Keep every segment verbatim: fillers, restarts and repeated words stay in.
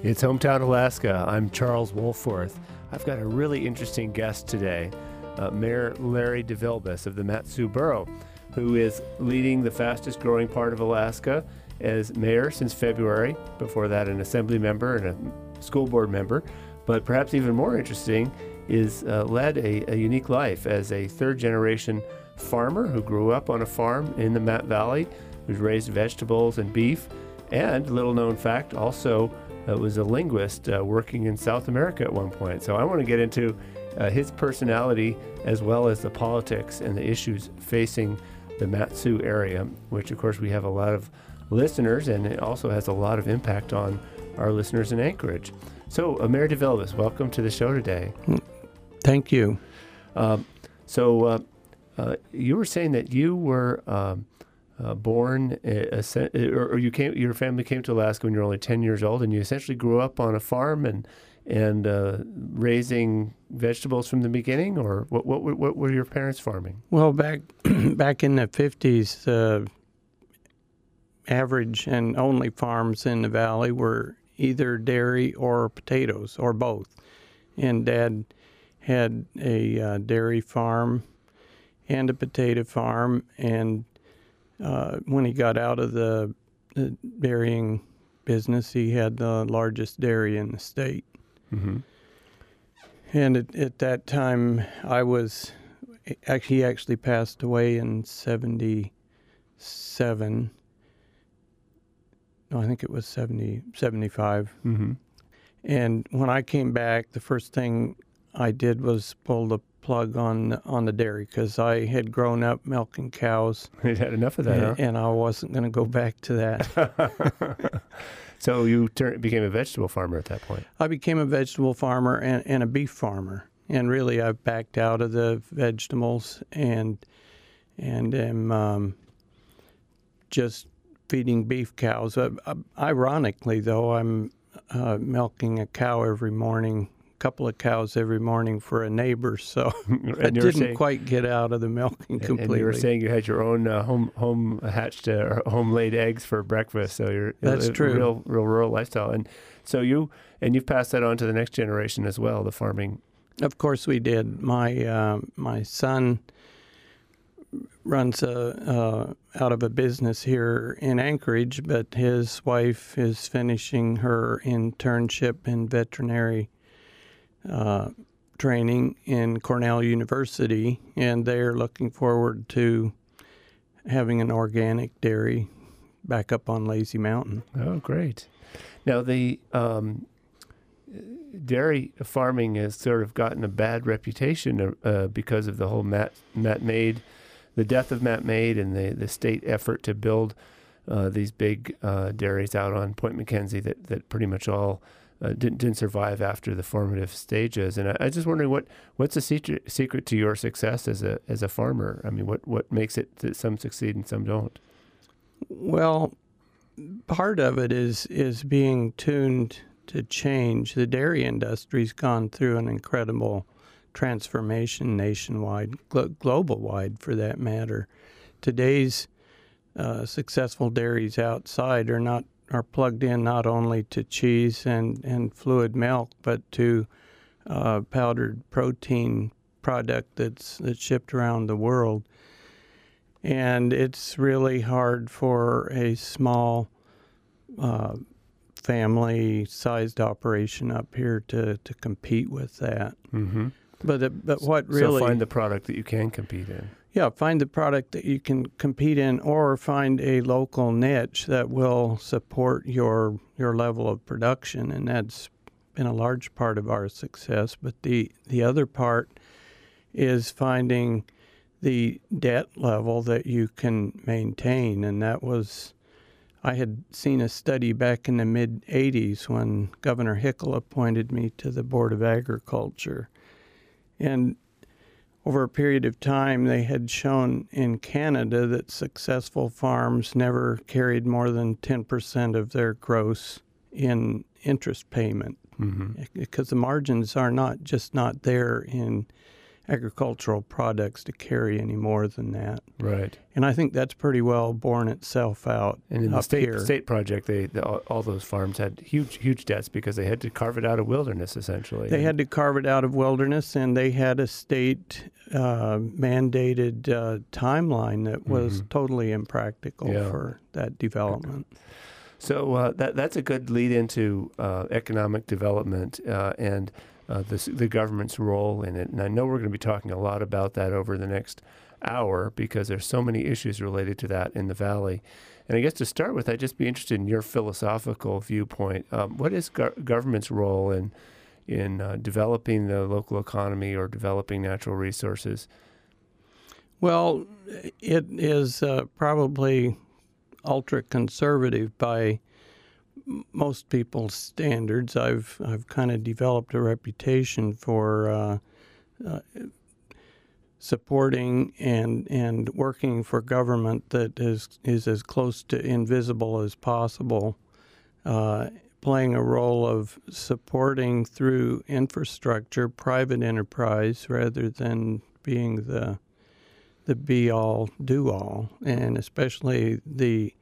It's Hometown Alaska. I'm Charles Wolforth. I've got a really interesting guest today, uh, Mayor Larry DeVilbiss of the Mat-Su Borough, who is leading the fastest growing part of Alaska as mayor since February. Before that, an assembly member and a school board member. But perhaps even more interesting is uh, led a, a unique life as a third generation farmer who grew up on a farm in the Mat Valley, who's raised vegetables and beef, and little known fact, also uh, was a linguist uh, working in South America at one point. So I want to get into uh, his personality as well as the politics and the issues facing the Mat-Su area, which of course we have a lot of listeners, and it also has a lot of impact on our listeners in Anchorage. So uh, Mayor DeVilbiss, welcome to the show today. Thank you. Um, so uh, uh, you were saying that you were um, uh, born, uh, or, or you came, your family came to Alaska when you were only ten years old, and you essentially grew up on a farm and and uh, raising vegetables from the beginning, or what? What, what were your parents farming? Well, back back in the fifties, uh, average and only farms in the valley were either dairy or potatoes, or both. And Dad had a uh, dairy farm and a potato farm, and uh, when he got out of the, the dairying business, he had the largest dairy in the state. Mm-hmm. And at, at that time, I was, actually, he actually passed away in seventy-seven. No, I think it was seventy, seventy-five. Mm-hmm. And when I came back, the first thing I did was pull the plug on on the dairy, because I had grown up milking cows. You had enough of that, and, huh? and I wasn't going to go back to that. So you turned, became a vegetable farmer at that point. I became a vegetable farmer and, and a beef farmer. And really, I've backed out of the vegetables and and am um, just feeding beef cows. Uh, ironically, though, I'm uh, milking a cow every morning, a couple of cows every morning for a neighbor. So I didn't saying, quite get out of the milking completely. And you were saying you had your own uh, home home hatched uh, or home laid eggs for breakfast. So you're that's a, true. A real real rural lifestyle. And so you and you've passed that on to the next generation as well. The farming. Of course, we did. My uh, my son runs a, uh, out of a business here in Anchorage, but his wife is finishing her internship in veterinary uh, training in Cornell University, and they're looking forward to having an organic dairy back up on Lazy Mountain. Oh, great. Now, the um, dairy farming has sort of gotten a bad reputation uh, because of the whole Mat, Mat Maid the death of Mat Maid and the, the state effort to build uh, these big uh, dairies out on Point McKenzie that, that pretty much all uh, didn't, didn't survive after the formative stages. And I, I was just wondering, what what's the secret, secret to your success as a as a farmer? I mean, what, what makes it that some succeed and some don't? Well, part of it is is being tuned to change. The dairy industry's gone through an incredible transformation nationwide, glo- global-wide for that matter. Today's uh, successful dairies outside are not are plugged in not only to cheese and, and fluid milk, but to uh, powdered protein product that's that's shipped around the world. And it's really hard for a small uh, family-sized operation up here to, to compete with that. Mm-hmm. But it, but what really... So find the product that you can compete in. Yeah, find the product that you can compete in, or find a local niche that will support your your level of production, and that's been a large part of our success. But the, the other part is finding the debt level that you can maintain, and that was... I had seen a study back in the mid-eighties when Governor Hickel appointed me to the Board of Agriculture. And over a period of time, they had shown in Canada that successful farms never carried more than ten percent of their gross in interest payment, mm-hmm. because the margins are not just not there in agricultural products to carry any more than that. Right. And I think that's pretty well borne itself out. And in up the state here. state project, they the, all, all those farms had huge huge debts because they had to carve it out of wilderness essentially. They had to carve it out of wilderness, and they had a state uh, mandated uh, timeline that was mm-hmm. totally impractical yeah. for that development. So uh, that that's a good lead into uh, economic development uh, and uh, the the government's role in it. And I know we're going to be talking a lot about that over the next hour because there's so many issues related to that in the Valley. And I guess to start with, I'd just be interested in your philosophical viewpoint. Um, what is go- government's role in in uh, developing the local economy or developing natural resources? Well, it is uh, probably ultra-conservative by m- most people's standards. I've I've kind of developed a reputation for uh, uh, supporting and and working for government that is is as close to invisible as possible, uh, playing a role of supporting through infrastructure private enterprise rather than being the the be-all, do-all, and especially the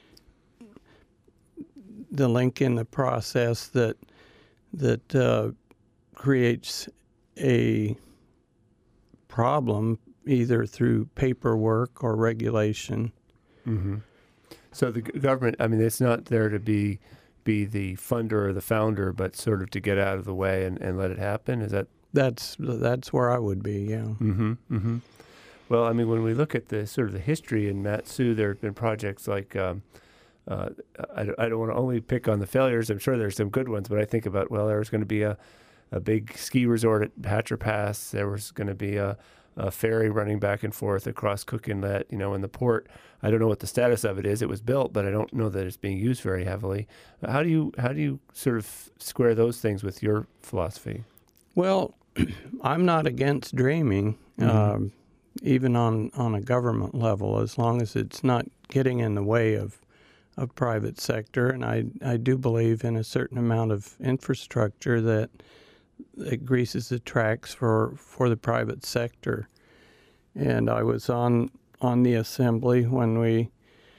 the link in the process that that uh, creates a problem either through paperwork or regulation. Mm-hmm. So the g- government, I mean, it's not there to be be the funder or the founder, but sort of to get out of the way and, and let it happen. Is that? That's that's where I would be. Yeah. Mm-hmm. Mm-hmm. Well, I mean, when we look at the sort of the history in Mat-Su, there have been projects like, um, uh, I, I don't want to only pick on the failures. I'm sure there's some good ones, but I think about, well, there was going to be a, a big ski resort at Hatcher Pass. There was going to be a, a ferry running back and forth across Cook Inlet, you know, in the port. I don't know what the status of it is. It was built, but I don't know that it's being used very heavily. How do you how do you sort of square those things with your philosophy? Well, I'm not against dreaming. Mm-hmm. Um, even on, on a government level, as long as it's not getting in the way of of private sector. And I, I do believe in a certain amount of infrastructure that, that greases the tracks for, for the private sector. And I was on on the assembly when we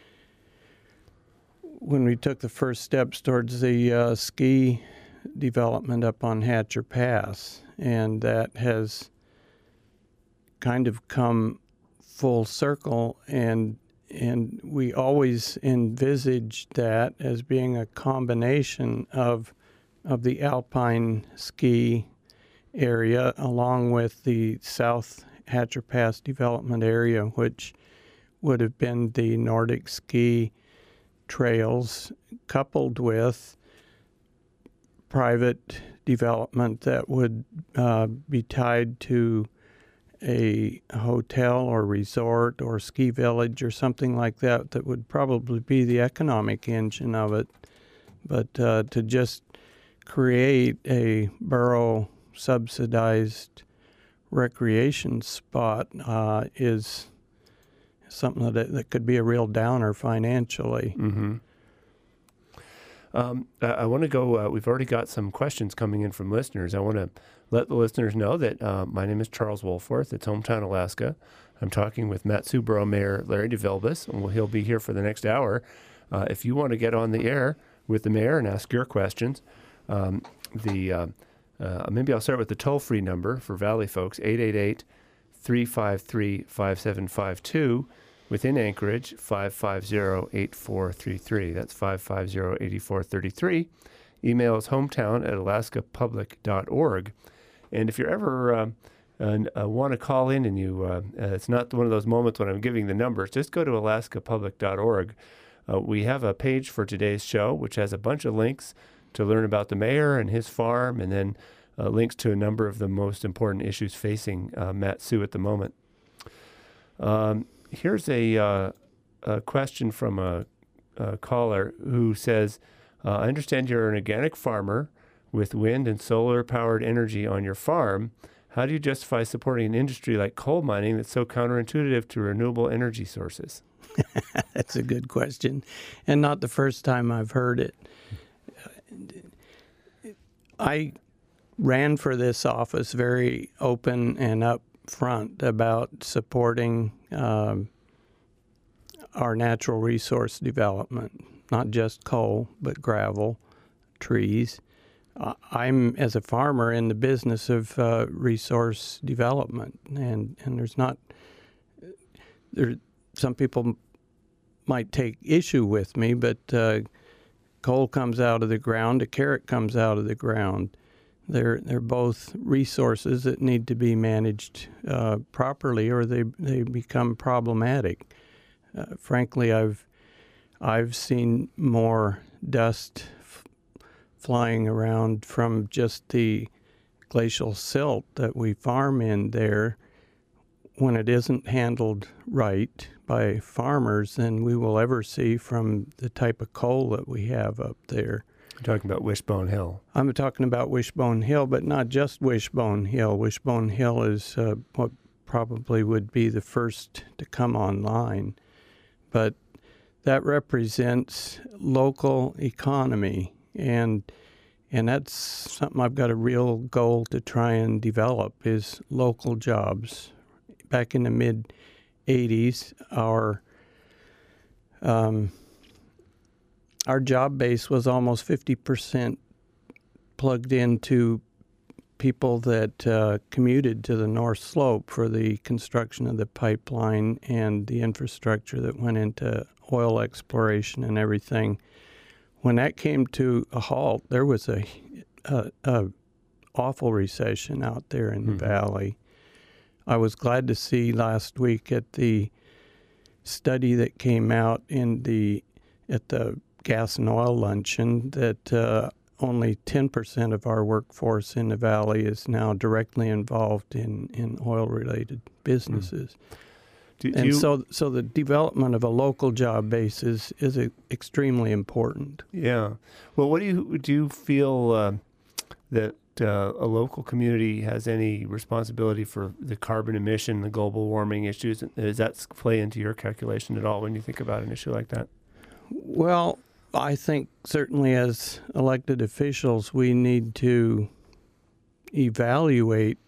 when we took the first steps towards the uh, ski development up on Hatcher Pass, and that has kind of come full circle, and and we always envisaged that as being a combination of of the alpine ski area along with the South Hatcher Pass development area, which would have been the Nordic ski trails coupled with private development that would uh, be tied to a hotel or resort or ski village or something like that that would probably be the economic engine of it. But uh, to just create a borough subsidized recreation spot uh, is something that, that could be a real downer financially. Mm-hmm. Um, I, I want to go, uh, we've already got some questions coming in from listeners. I want to let the listeners know that uh, my name is Charles Wolforth. It's Hometown Alaska. I'm talking with Mat-Su Borough Mayor Larry DeVilbiss, and he'll be here for the next hour. Uh, if you want to get on the air with the mayor and ask your questions, um, the uh, uh, maybe I'll start with the toll-free number for Valley folks, eight eight eight, three five three, five seven five two. Within Anchorage, five five zero, eight four three three. That's five five zero, eight four three three. Email is hometown at alaska public dot org. And if you're ever uh, uh, uh, want to call in and you, uh, uh, it's not one of those moments when I'm giving the numbers, just go to alaska public dot org. Uh, we have a page for today's show, which has a bunch of links to learn about the mayor and his farm, and then uh, links to a number of the most important issues facing uh, Mat-Su at the moment. Um, here's a, uh, a question from a, a caller who says, uh, I understand you're an organic farmer with wind and solar-powered energy on your farm. How do you justify supporting an industry like coal mining that's so counterintuitive to renewable energy sources? That's a good question, and not the first time I've heard it. I ran for this office very open and up front about supporting um, our natural resource development, not just coal, but gravel, trees. Uh, I'm, as a farmer, in the business of uh, resource development, and, and there's not, there, some people might take issue with me, but uh, coal comes out of the ground, a carrot comes out of the ground. They're they're both resources that need to be managed uh, properly, or they they become problematic. Uh, frankly, I've I've seen more dust f- flying around from just the glacial silt that we farm in there when it isn't handled right by farmers than we will ever see from the type of coal that we have up there. You're talking about Wishbone Hill. I'm talking about Wishbone Hill, but not just Wishbone Hill. Wishbone Hill is uh, what probably would be the first to come online. But that represents local economy, and and that's something I've got a real goal to try and develop is local jobs. Back in the mid eighties, our um, our job base was almost fifty percent plugged into people that uh, commuted to the North Slope for the construction of the pipeline and the infrastructure that went into oil exploration and everything. When that came to a halt, there was a, a, a awful recession out there in the mm-hmm. valley. I was glad to see last week at the study that came out in the at the gas and oil luncheon that uh, only ten percent of our workforce in the valley is now directly involved in, in oil-related businesses. Mm. Do, do and you, so so the development of a local job base is, is a, extremely important. Yeah. Well, what do you, do you feel uh, that uh, a local community has any responsibility for the carbon emission, the global warming issues? Does that play into your calculation at all when you think about an issue like that? Well, I think certainly as elected officials, we need to evaluate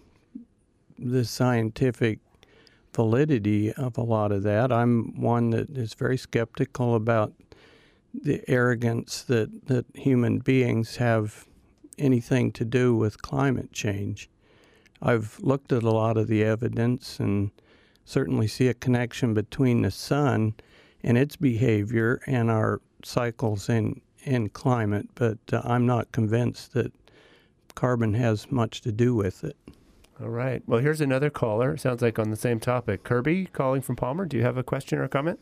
the scientific validity of a lot of that. I'm one that is very skeptical about the arrogance that, that human beings have anything to do with climate change. I've looked at a lot of the evidence and certainly see a connection between the sun and its behavior and our cycles in, in climate, but uh, I'm not convinced that carbon has much to do with it. All right. Well, here's another caller. Sounds like on the same topic. Kirby, calling from Palmer. Do you have a question or a comment?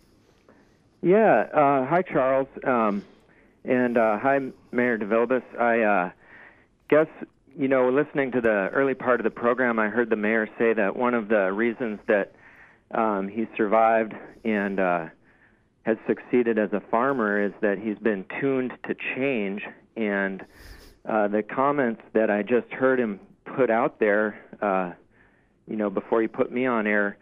Yeah. Uh, hi, Charles. Um, and uh, hi, Mayor DeVilbiss. I uh, guess, you know, listening to the early part of the program, I heard the mayor say that one of the reasons that um, he survived and uh, has succeeded as a farmer is that he's been tuned to change. And uh, the comments that I just heard him put out there, uh, you know, before he put me on air,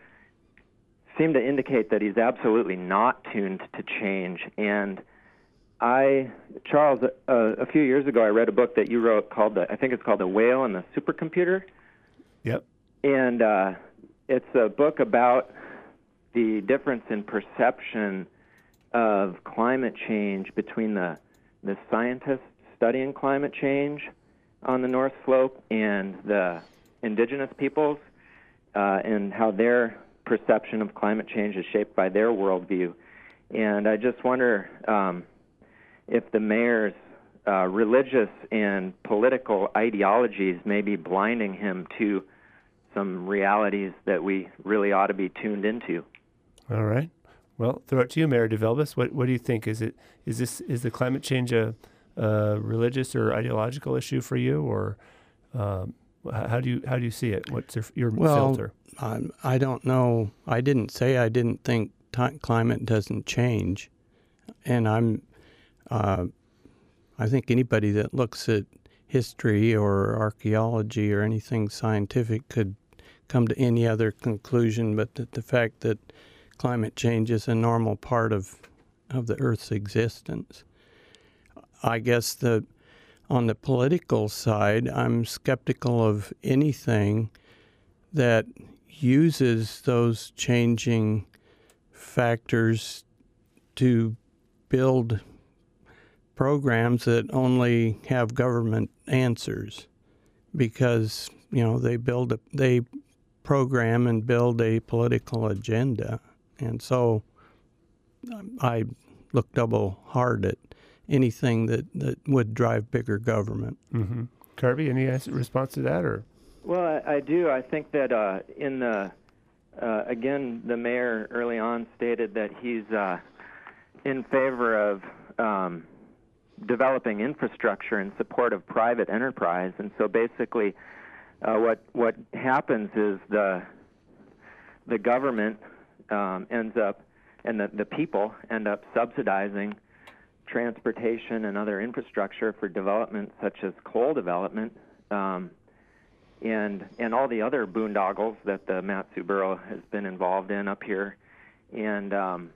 seem to indicate that he's absolutely not tuned to change. And I, Charles, uh, a few years ago, I read a book that you wrote called, the, I think it's called The Whale and the Supercomputer. Yep. And uh, it's a book about the difference in perception of climate change between the, the scientists studying climate change on the North Slope and the indigenous peoples, uh, and how their perception of climate change is shaped by their worldview. And I just wonder um, if the mayor's uh, religious and political ideologies may be blinding him to some realities that we really ought to be tuned into. All right. Well, throw it to you, Mayor DeVilbiss. What what do you think? Is it is this is the climate change a, a religious or ideological issue for you, or um, how do you how do you see it? What's your, your well, filter? Um, I don't know. I didn't say I didn't think t- climate doesn't change, and I'm. Uh, I think anybody that looks at history or archaeology or anything scientific could come to any other conclusion, but that the fact that climate change is a normal part of of the Earth's existence. I guess the on the political side, I'm skeptical of anything that uses those changing factors to build programs that only have government answers, because you know they build a, they program and build a political agenda, and so I look double hard at anything that, that would drive bigger government. Mm-hmm. Kirby, any response to that, or? Well, I, I do. I think that uh, in the uh, again, the mayor early on stated that he's uh, in favor of um, developing infrastructure in support of private enterprise, and so basically, uh, what what happens is the the government um, ends up, and the the people end up subsidizing transportation and other infrastructure for development, such as coal development, um, and and all the other boondoggles that the Mat-Su Borough has been involved in up here, and um,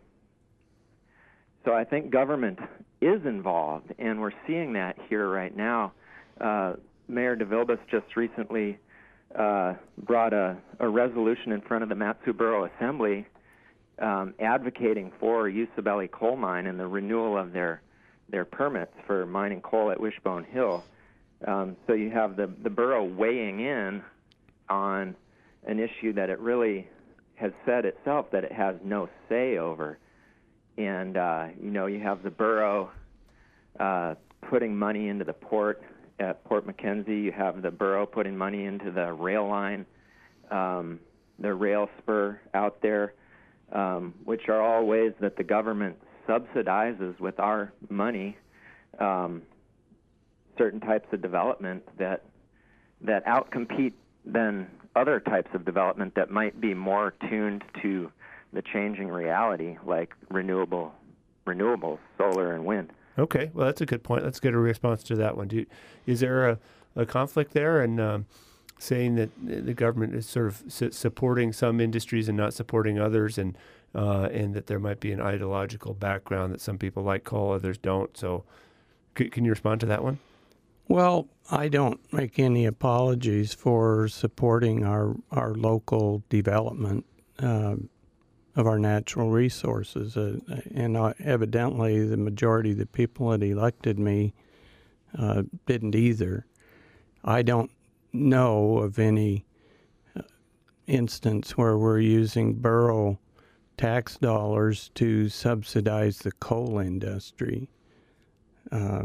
so I think government is involved, and we're seeing that here right now. Uh, Mayor DeVilbiss just recently uh, brought a, a resolution in front of the Mat-Su Borough Assembly um, advocating for Usabelli Coal Mine and the renewal of their their permits for mining coal at Wishbone Hill. Um, so you have the, the borough weighing in on an issue that it really has said itself that it has no say over. And, uh, you know, you have the borough uh, putting money into the port at Port McKenzie. You have the borough putting money into the rail line, um, the rail spur out there, um, which are all ways that the government subsidizes with our money um, certain types of development that that outcompete then other types of development that might be more tuned to the changing reality, like renewable renewables, solar and wind. Okay, well, that's a good point. Let's get a response to that one. Do you, is there a, a conflict there in um, saying that the government is sort of su- supporting some industries and not supporting others, and uh, and that there might be an ideological background that some people like coal, others don't? So c- can you respond to that one? Well, I don't make any apologies for supporting our, our local development uh, of our natural resources. Uh, and uh, evidently, the majority of the people that elected me uh, didn't either. I don't know of any uh, instance where we're using borough tax dollars to subsidize the coal industry. Uh,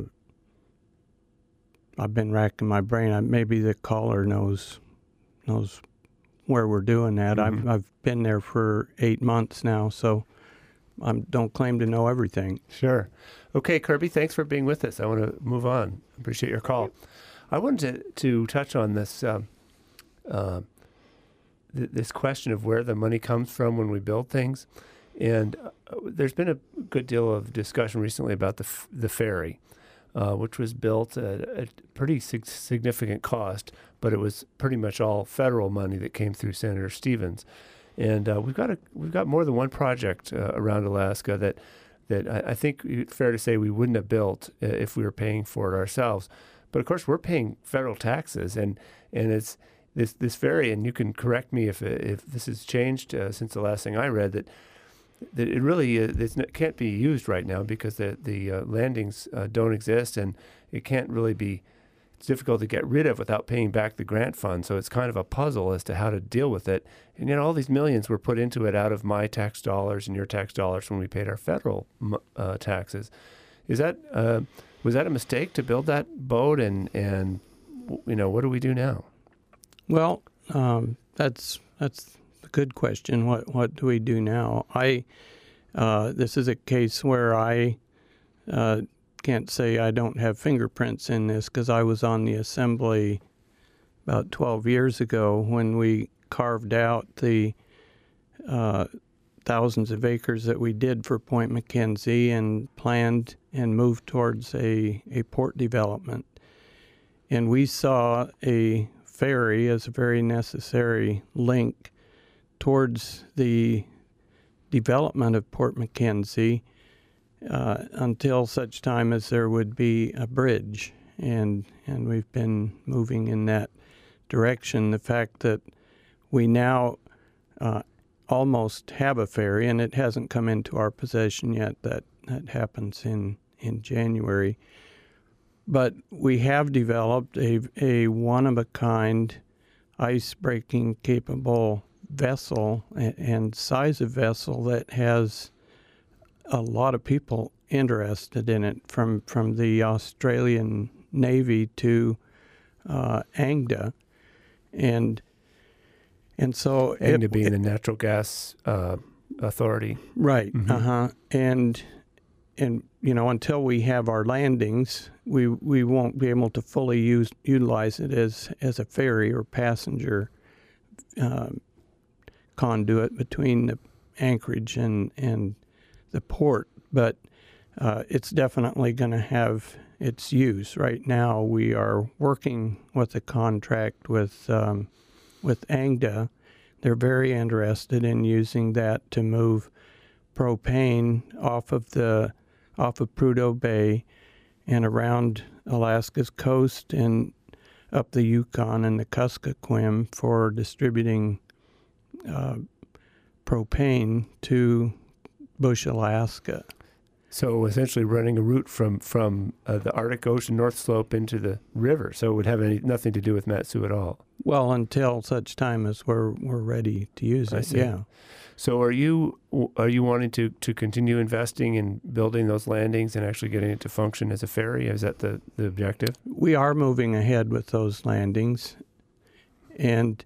I've been racking my brain. I, maybe the caller knows knows where we're doing that. Mm-hmm. I've I've been there for eight months now, so I don't claim to know everything. Sure. Okay, Kirby, thanks for being with us. I want to move on. Appreciate your call. I wanted to, to touch on this um, uh, th- this question of where the money comes from when we build things. And uh, there's been a good deal of discussion recently about the f- the ferry. Uh, which was built at a pretty sig- significant cost, but it was pretty much all federal money that came through Senator Stevens. And uh, we've got a, we've got more than one project uh, around Alaska that that I, I think it's fair to say we wouldn't have built uh, if we were paying for it ourselves. But of course, we're paying federal taxes, and and it's this this ferry. And you can correct me if if this has changed uh, since the last thing I read, that. That it really uh, it's, it can't be used right now because the the uh, landings uh, don't exist, and it can't really be. It's difficult to get rid of without paying back the grant fund. So it's kind of a puzzle as to how to deal with it. And yet all these millions were put into it out of my tax dollars and your tax dollars when we paid our federal uh, taxes. Is that uh, was that a mistake to build that boat? And and you know, what do we do now? Well, um, that's that's. Good question. What what do we do now? I uh, this is a case where I uh, can't say I don't have fingerprints in this, because I was on the assembly about twelve years ago when we carved out the uh, thousands of acres that we did for Point McKenzie and planned and moved towards a, a port development. And we saw a ferry as a very necessary link towards the development of Port McKenzie uh, until such time as there would be a bridge. And and we've been moving in that direction. The fact that we now uh, almost have a ferry, and it hasn't come into our possession yet. That that happens in, in January. But we have developed a, a one-of-a-kind ice-breaking capable vessel and, and size of vessel that has a lot of people interested in it, from, from the Australian Navy to uh, ANGDA. And and so ANGDA it, being it, the Natural Gas uh, Authority. Right. Mm-hmm. Uh-huh. And and you know, until we have our landings, we we won't be able to fully use utilize it as as a ferry or passenger uh, conduit between the Anchorage and and the port. But uh, it's definitely going to have its use. Right now, we are working with a contract with um, with ANGDA. They're very interested in using that to move propane off of the off of Prudhoe Bay and around Alaska's coast and up the Yukon and the Kuskokwim for distributing uh, propane to Bush, Alaska. So essentially running a route from from uh, the Arctic Ocean North Slope into the river, so it would have any nothing to do with Mat-Su at all. Well, until such time as we're we're ready to use it. I see. Yeah. So are you are you wanting to, to continue investing in building those landings and actually getting it to function as a ferry? Is that the, the objective? We are moving ahead with those landings, and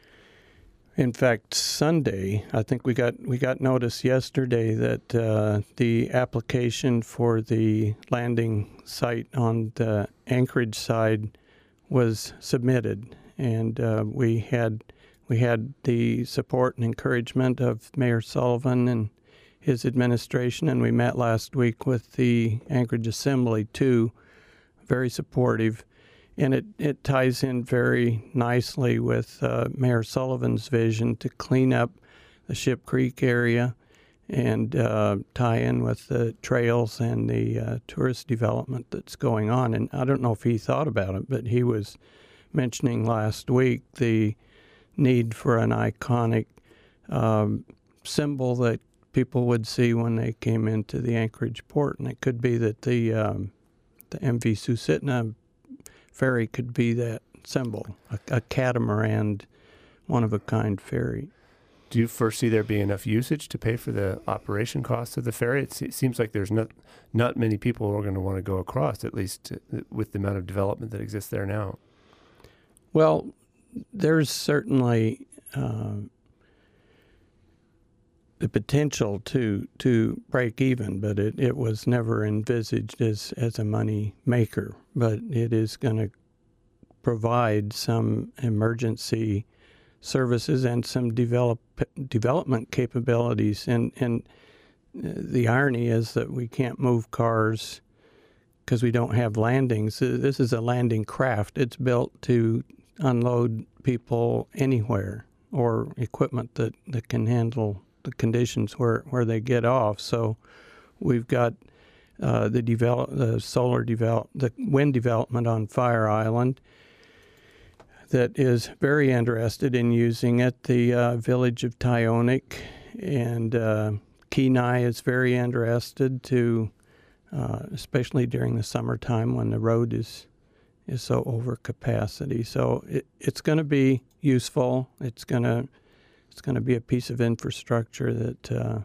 in fact, Sunday, I think we got we got notice yesterday that uh, the application for the landing site on the Anchorage side was submitted, and uh, we had we had the support and encouragement of Mayor Sullivan and his administration, and we met last week with the Anchorage Assembly too, very supportive. And it, it ties in very nicely with uh, Mayor Sullivan's vision to clean up the Ship Creek area and uh, tie in with the trails and the uh, tourist development that's going on. And I don't know if he thought about it, but he was mentioning last week the need for an iconic um, symbol that people would see when they came into the Anchorage port. And it could be that the, um, the M V Susitna ferry could be that symbol, a, a catamaran, one-of-a-kind ferry. Do you foresee there being enough usage to pay for the operation costs of the ferry? It, se- it seems like there's not not many people who are going to want to go across, at least uh, with the amount of development that exists there now. Well, there's certainly uh, the potential to to break even, but it, it was never envisaged as, as a money maker. But it is going to provide some emergency services and some develop development capabilities. And and the irony is that we can't move cars because we don't have landings. This is a landing craft. It's built to unload people anywhere, or equipment that, that can handle the conditions where, where they get off. So we've got uh, the develop the solar develop the wind development on Fire Island that is very interested in using it. The uh, village of Tyonek and uh, Kenai is very interested to, uh, especially during the summertime when the road is is so over capacity. So it, it's going to be useful. It's going to it's going to be a piece of infrastructure that uh,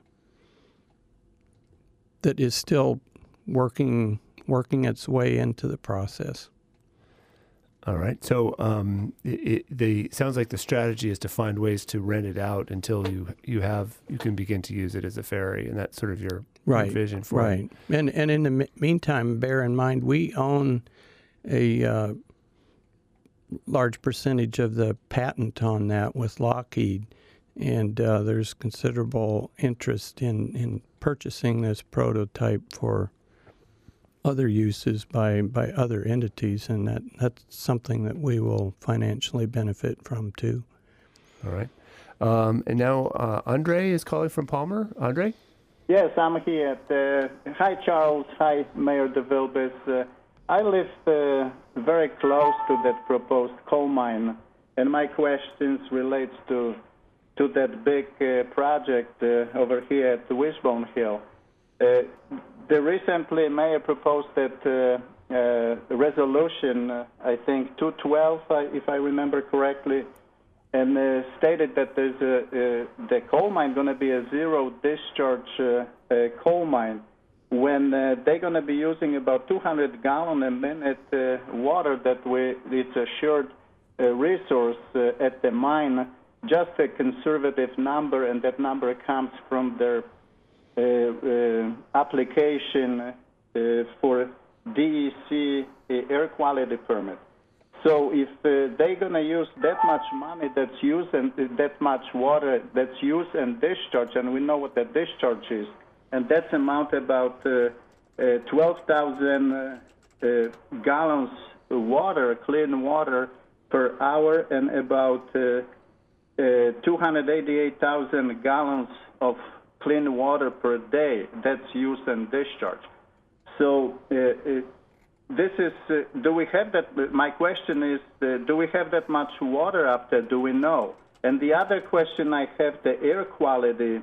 that is still working working its way into the process. All right. So um, it, it the sounds like the strategy is to find ways to rent it out until you you have you can begin to use it as a ferry, and that's sort of your, right, your vision for right. it. And and in the me- meantime, bear in mind we own a uh, large percentage of the patent on that with Lockheed, and uh, there's considerable interest in, in purchasing this prototype for other uses by, by other entities, and that, that's something that we will financially benefit from too. All right. Um, and now uh, Andre is calling from Palmer. Andre? Yes, I'm here. Uh, hi, Charles. Hi, Mayor DeVilbiss. Uh, I live uh, very close to that proposed coal mine and my questions relates to to that big uh, project uh, over here at the Wishbone Hill. Uh, the recently mayor proposed that uh, uh, resolution, uh, I think two twelve, uh, if I remember correctly, and uh, stated that there's a, uh, the coal mine going to be a zero discharge uh, uh, coal mine when uh, they're going to be using about two hundred gallon a minute uh, water that we, it's a shared uh, resource uh, at the mine, just a conservative number, and that number comes from their uh, uh, application uh, for D E C uh, air quality permit. So if uh, they're going to use that much money that's used and uh, that much water that's used and discharged, and we know what that discharge is, and that's amount about uh, uh, twelve thousand uh, uh, gallons of water, clean water per hour, and about uh, uh, two hundred eighty-eight thousand gallons of clean water per day that's used and discharged. So uh, uh, this is, uh, do we have that, my question is, uh, do we have that much water up there? Do we know? And the other question I have, the air quality,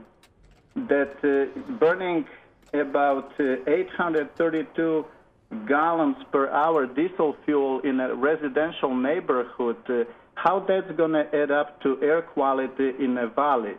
that uh, burning about uh, eight hundred thirty-two gallons per hour diesel fuel in a residential neighborhood, uh, how that's going to add up to air quality in a valley?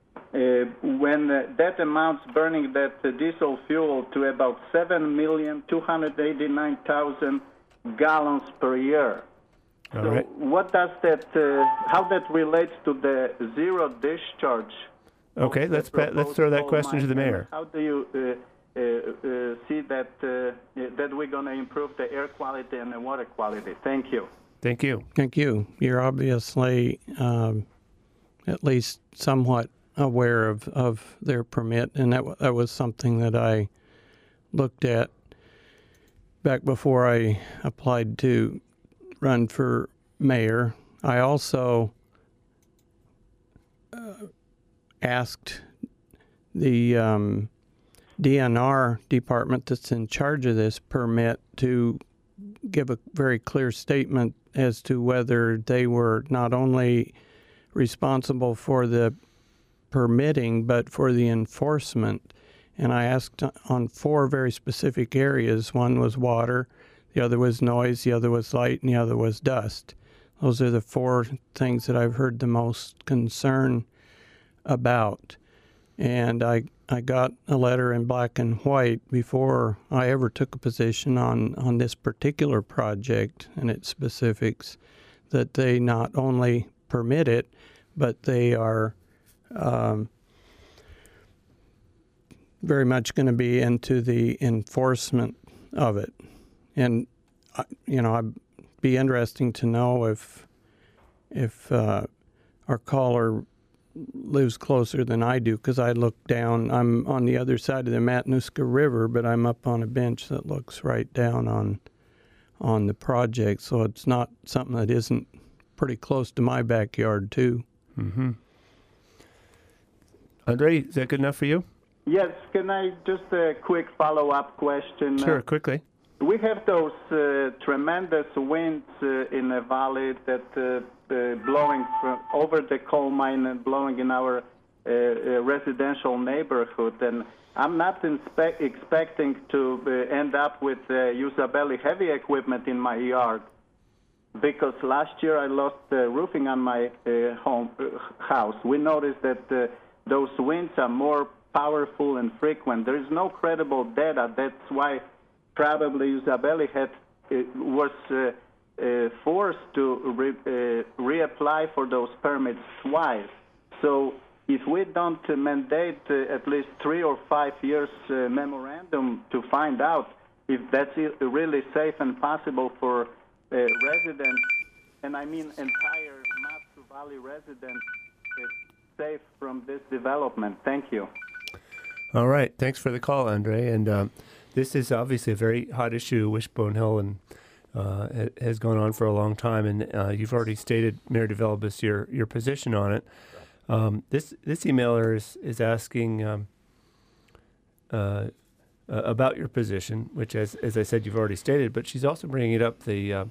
Uh, when uh, that amounts burning that uh, diesel fuel to about seven million two hundred eighty-nine thousand gallons per year. All so right. what does that, uh, how that relates to the zero discharge? Okay, let's pa- let's throw that question to the mayor. How do you uh, uh, uh, see that uh, that we're going to improve the air quality and the water quality? Thank you. Thank you. Thank you. You're obviously um, at least somewhat aware of, of their permit, and that, w- that was something that I looked at back before I applied to run for mayor. I also uh, asked the um, D N R department that's in charge of this permit to give a very clear statement as to whether they were not only responsible for the permitting, but for the enforcement. And I asked on four very specific areas. One was water, the other was noise, the other was light, and the other was dust. Those are the four things that I've heard the most concern about. And I I got a letter in black and white before I ever took a position on, on this particular project and its specifics, that they not only permit it, but they are Um, very much going to be into the enforcement of it. And, uh, you know, I'd be interesting to know if if uh, our caller lives closer than I do, because I look down, I'm on the other side of the Matanuska River, but I'm up on a bench that looks right down on on the project, so it's not something that isn't pretty close to my backyard, too. Mm-hmm. Andre, is that good enough for you? Yes, can I just a quick follow-up question? Sure, Uh, quickly. we have those uh, tremendous winds uh, in the valley that uh, uh, blowing from over the coal mine and blowing in our uh, uh, residential neighborhood. And I'm not inspe- expecting to uh, end up with uh, Usabelli heavy equipment in my yard, because last year I lost the roofing on my uh, home uh, house. We noticed that uh, those winds are more powerful and frequent. There is no credible data. That's why probably Usabelli had uh, was uh, uh, forced to re, uh, reapply for those permits twice. So if we don't uh, mandate uh, at least three or five years uh, memorandum to find out if that's really safe and possible for uh, residents, and I mean entire Mat-Su Valley residents, uh, safe from this development. Thank you. All right. Thanks for the call, Andre. And um, this is obviously a very hot issue. Wishbone Hill and uh, has gone on for a long time, and uh, you've already stated, Mayor DeVelopis, your your position on it. Um, this this emailer is is asking um, uh, uh, about your position, which, as as I said, you've already stated. But she's also bringing it up the uh,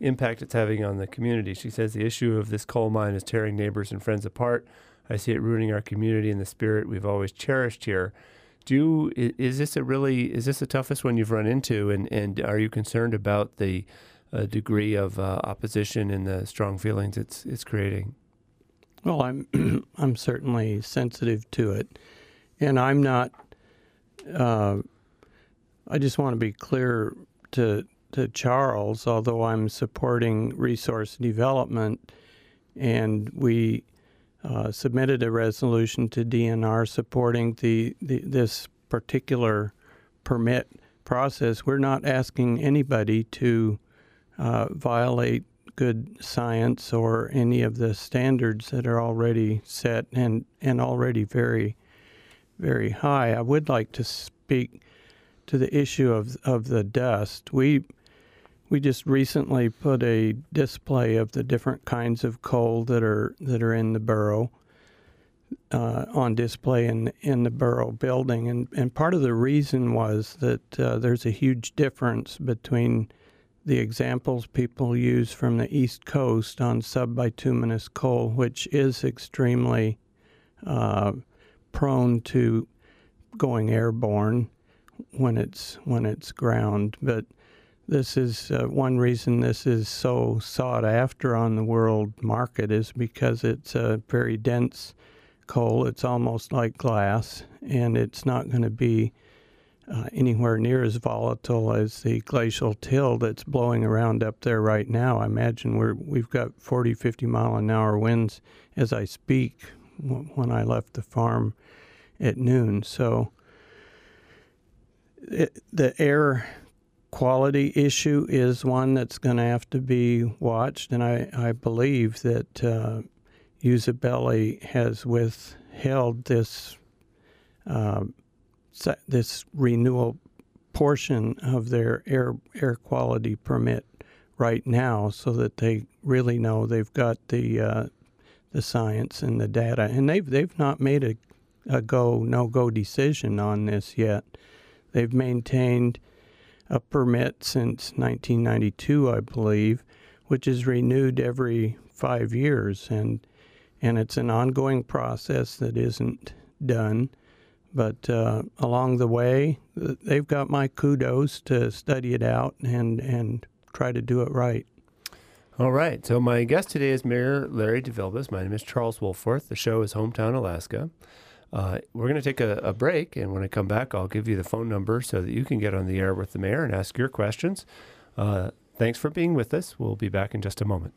impact it's having on the community. She says the issue of this coal mine is tearing neighbors and friends apart. I see it ruining our community and the spirit we've always cherished here. Do you, i- is this a really, is this the toughest one you've run into? And, and are you concerned about the uh, degree of uh, opposition and the strong feelings it's it's creating? Well, I'm I'm certainly sensitive to it, and I'm not. Uh, I just want to be clear to to Charles. Although I'm supporting resource development, and we uh, submitted a resolution to D N R supporting the, the this particular permit process, we're not asking anybody to uh, violate good science or any of the standards that are already set and, and already very, very high. I would like to speak to the issue of of the dust. We we just recently put a display of the different kinds of coal that are that are in the borough uh, on display in in the borough building, and and part of the reason was that uh, there's a huge difference between the examples people use from the East Coast on subbituminous coal, which is extremely uh, prone to going airborne when it's when it's ground. But this is uh, one reason this is so sought after on the world market is because it's a very dense coal. It's almost like glass, and it's not going to be Uh, anywhere near as volatile as the glacial till that's blowing around up there right now. I imagine we're, we've got forty, fifty mile an hour winds as I speak w- when I left the farm at noon. So it, the air quality issue is one that's going to have to be watched, and I, I believe that uh, Usabelli has withheld this uh, this renewal portion of their air air quality permit right now, so that they really know they've got the uh, the science and the data, and they've they've not made a, a go no go decision on this yet. They've maintained a permit since nineteen ninety-two, I believe, which is renewed every five years, and and it's an ongoing process that isn't done. But uh, along the way, they've got my kudos to study it out and, and try to do it right. All right. So my guest today is Mayor Larry DeVilbiss. My name is Charles Wohlforth. The show is Hometown Alaska. Uh, we're going to take a, a break, and when I come back, I'll give you the phone number so that you can get on the air with the mayor and ask your questions. Uh, thanks for being with us. We'll be back in just a moment.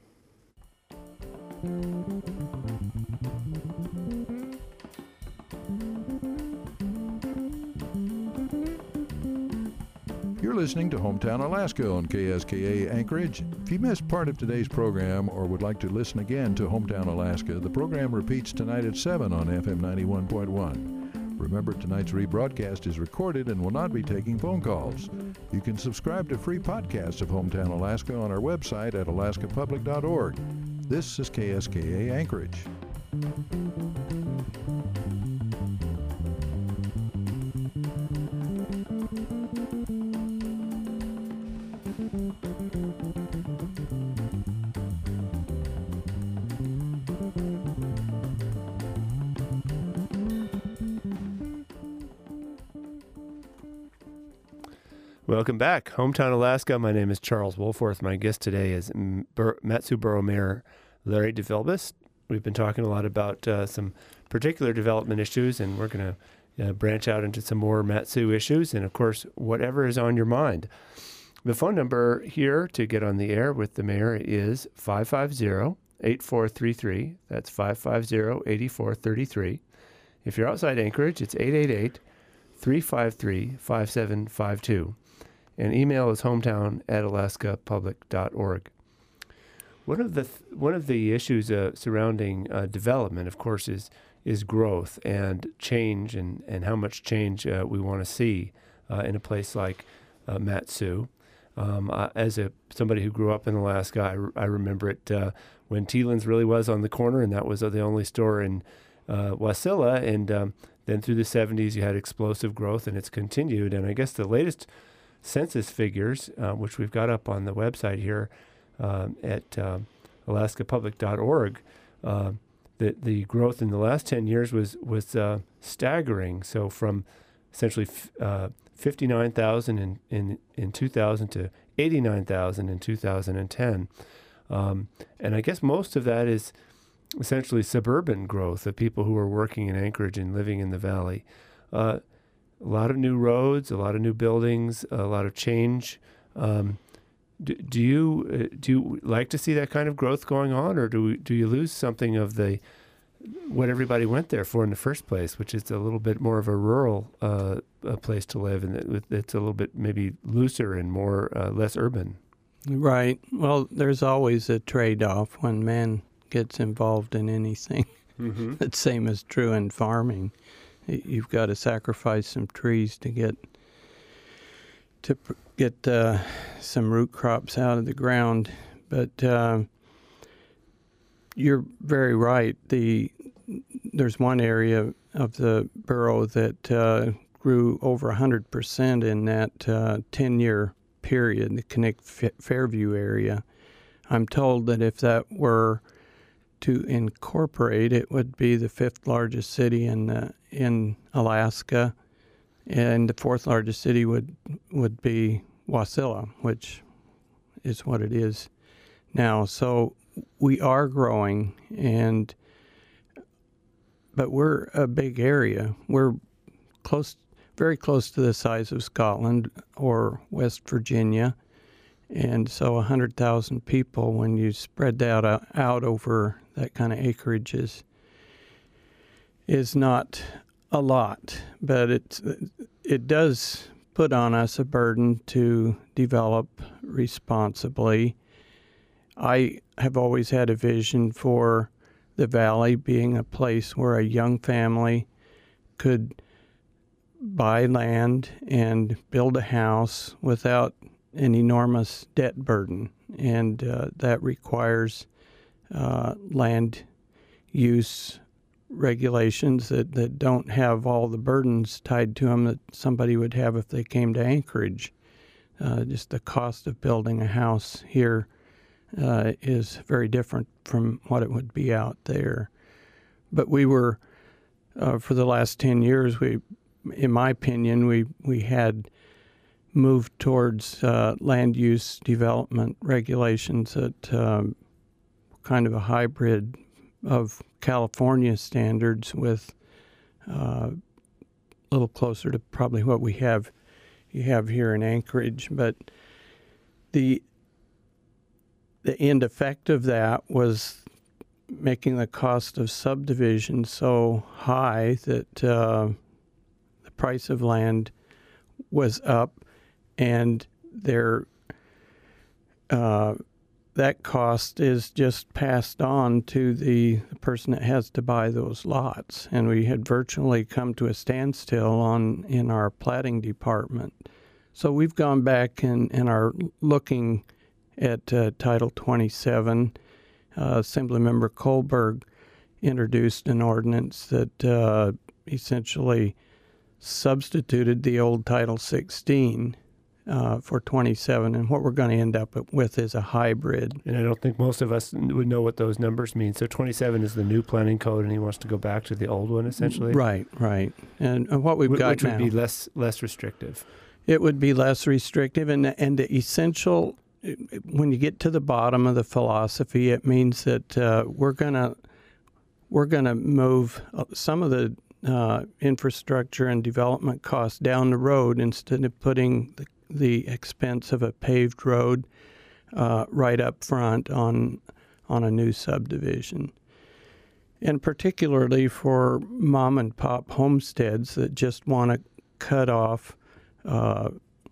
You're listening to Hometown Alaska on K S K A Anchorage. If you missed part of today's program or would like to listen again to Hometown Alaska, the program repeats tonight at seven on F M ninety-one point one. Remember, tonight's rebroadcast is recorded and will not be taking phone calls. You can subscribe to free podcasts of Hometown Alaska on our website at alaska public dot org. This is K S K A Anchorage. Welcome back. Hometown Alaska. My name is Charles Wohlforth. My guest today is Bur- Mat-Su Borough Mayor Larry DeVilbiss. We've been talking a lot about uh, some particular development issues, and we're going to uh, branch out into some more Mat-Su issues, and of course, whatever is on your mind. The phone number here to get on the air with the mayor is five five zero, eight four three three. That's five five zero, eight four three three. If you're outside Anchorage, it's eight eight eight, three five three, five seven five two. And email is hometown at alaska public dot org. One of the th- one of the issues uh, surrounding uh, development, of course, is is growth and change, and, and how much change uh, we want to see uh, in a place like uh, Mat-Su. Um, uh, as a somebody who grew up in Alaska, I, re- I remember it uh, when Teelan's really was on the corner, and that was uh, the only store in uh, Wasilla. And um, then through the seventies, you had explosive growth, and it's continued. And I guess the latest census figures, uh, which we've got up on the website here, um, at uh, alaska public dot org, uh, the the growth in the last ten years was was uh, staggering. So from essentially f- uh, fifty-nine thousand in, in in two thousand to eighty-nine thousand in two thousand ten, um, and I guess most of that is essentially suburban growth of people who are working in Anchorage and living in the valley. Uh, a lot of new roads, a lot of new buildings, a lot of change. Um, do, do you uh, do you like to see that kind of growth going on, or do we, do you lose something of the what everybody went there for in the first place, which is a little bit more of a rural uh, a place to live, and it, it's a little bit maybe looser and more uh, less urban? Right. Well, there's always a trade-off when man gets involved in anything. Mm-hmm. The same is true in farming. You've got to sacrifice some trees to get to get uh, some root crops out of the ground. But uh, you're very right. The there's one area of the borough that uh, grew over one hundred percent in that uh, ten-year period, the Connect Fairview area. I'm told that if that were to incorporate, it would be the fifth largest city in uh, in Alaska, and the fourth largest city would would be Wasilla, which is what it is now. So we are growing, and but we're a big area. We're close, very close to the size of Scotland or West Virginia. And so one hundred thousand people, when you spread that out, out over that kind of acreage, is, is not a lot. But it's, it does put on us a burden to develop responsibly. I have always had a vision for the valley being a place where a young family could buy land and build a house without an enormous debt burden, and uh, that requires uh, land use regulations that, that don't have all the burdens tied to them that somebody would have if they came to Anchorage. Uh, just the cost of building a house here uh, is very different from what it would be out there. But we were, uh, for the last ten years, we, in my opinion, we, we had moved towards uh, land use development regulations that um, kind of a hybrid of California standards with uh, a little closer to probably what we have you have here in Anchorage. But the the end effect of that was making the cost of subdivision so high that uh, the price of land was up. And there, uh, that cost is just passed on to the, the person that has to buy those lots. And we had virtually come to a standstill on in our platting department. So we've gone back and, and are looking at uh, Title twenty-seven. Uh, Assemblymember Kohlberg introduced an ordinance that uh, essentially substituted the old Title sixteen Uh, for twenty-seven, and what we're going to end up with is a hybrid. And I don't think most of us would know what those numbers mean. So twenty-seven is the new planning code, and he wants to go back to the old one, essentially? Right, right. And, and what we've Wh- got Which now, would be less less restrictive. It would be less restrictive, and, and the essential, when you get to the bottom of the philosophy, it means that uh, we're going to we're going to move some of the uh, infrastructure and development costs down the road instead of putting the the expense of a paved road uh, right up front on on a new subdivision. And particularly for mom and pop homesteads that just want to cut off uh,